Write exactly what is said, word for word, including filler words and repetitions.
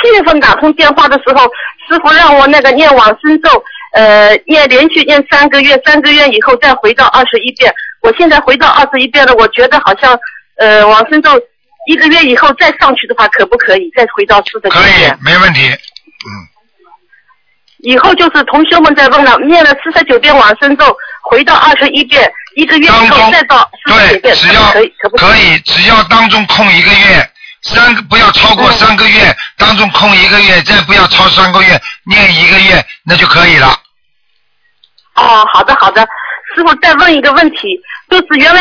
七月份打通电话的时候，师傅让我那个念往生咒，呃，念连续念三个月，三个月以后再回到二十一遍。我现在回到二十一遍了，我觉得好像呃往生咒一个月以后再上去的话，可不可以再回到四十九遍？ 可以，没问题。嗯。 以后就是同学们在问了，念了四十九遍往生咒，回到二十一遍，一个月以后再到四十九遍， 只要可以可不可以？ 可以，只要当中空一个月，三个不要超过三个月，嗯、当中空一个月，再不要超三个月，念一个月，那就可以了。 哦，好的好的，师傅再问一个问题，就是原来